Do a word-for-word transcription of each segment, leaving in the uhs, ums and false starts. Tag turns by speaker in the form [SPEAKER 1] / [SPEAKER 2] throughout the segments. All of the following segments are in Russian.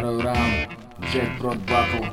[SPEAKER 1] Второй раунд, Джекпот Батл.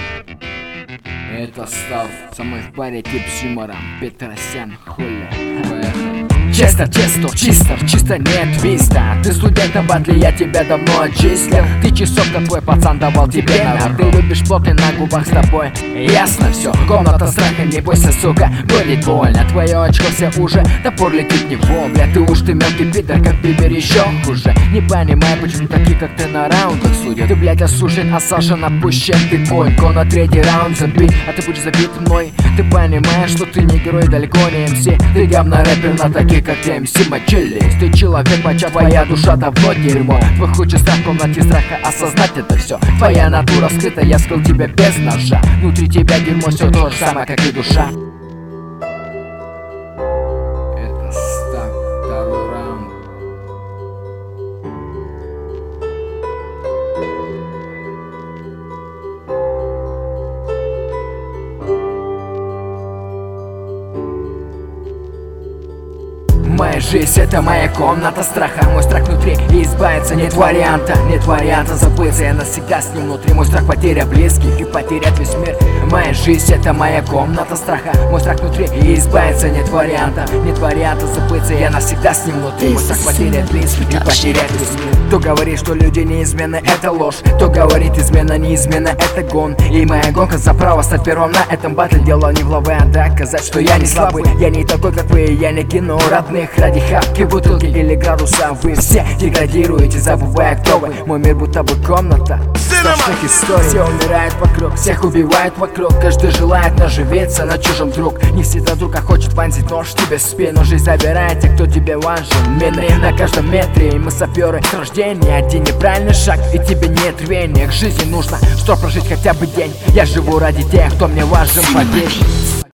[SPEAKER 1] Это став. Со мной в паре тип с юмором, Петросян, хуля. Поехали.
[SPEAKER 2] Честер, честер, чистер, чисто нет твиста. Ты студент на батле, я тебя давно отчислил. Ты часовка, твой пацан давал тебе на. Ты любишь плоты на губах, с тобой ясно все. Комната страха, не бойся, сука, будет больно. Твое очко все уже, топор летит не вовремя. Ты уж ты мелкий питер, как бибер, еще хуже. Не понимаю, почему такие, как ты, на раундах судят. Ты, блядь, осужден, осажен, отпущен. Ты конько на третий раунд забит, а ты будешь забит мной. Ты понимаешь, что ты не герой, далеко не эм си. Ты говно рэпер на таких, как ты, эм си мочились. Ты человек, моча, твоя душа давно дерьмо. Твой хуй чиста в комнате страха, осознать это все. Твоя натура скрыта, я скрыл тебя без ножа. Внутри тебя дерьмо, все то же самое, как и душа.
[SPEAKER 1] Это став. Второй раунд.
[SPEAKER 2] Моя жизнь — это моя комната страха. Мой страх внутри, и избавиться нет варианта. Нет варианта забыться, я навсегда с ним внутри. Мой страх — потеря близких и потерять весь мир. Моя жизнь — это моя комната страха. Мой страх внутри, и избавиться нет варианта. Нет варианта забыться, я навсегда с ним внутри. Мой страх — потерять близких и потерять весь мир. Кто говорит, что люди неизменны, это ложь. Кто говорит, измена неизмена, это гон. И моя гонка за право стать первым на этом батле. Дело не в лаве, а доказать, что я не слабый. Я не такой, как вы, я не кину родных ради хапки, бутылки или градуса. Вы все деградируете, забывая, кто вы. Мой мир будто бы комната страшных историй. Все умирают вокруг, всех убивают вокруг. Каждый желает наживиться на чужом друг. Не всегда друг, а хочет вонзить нож тебе в спину. Жизнь забирает тех, кто тебе важен. Мины на каждом метре, и мы саперы с рождения. Один неправильный шаг, и тебе нет рвения. К жизни нужно, чтобы прожить хотя бы день. Я живу ради тех, кто мне важен, поверь.